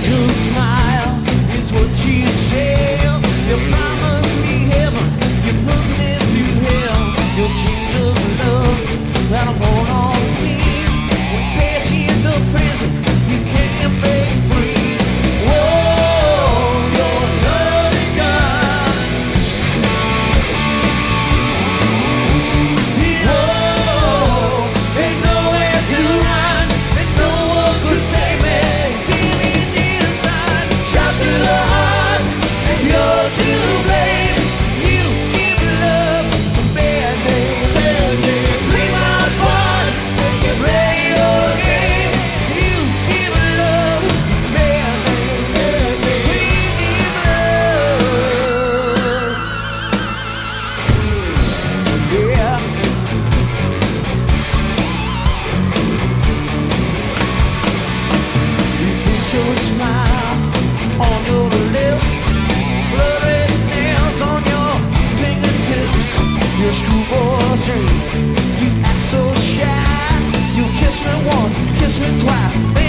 angel smile is what you say. You promised me heaven, you put me through hell. Your change of love that I want on me. When patience of prison, you can't break free. Whoa, your loaded gun. Whoa, there's nowhere to run, and no one could save me. Shot through the heart, and you're to blame. You give love a bad name. Play my part, and play your game. You give love a bad name. We give love. Yeah. You put your smile on your lips, blood-red nails on your fingertips. Your schoolboy dream, you act so shy. You kiss me once, kiss me twice.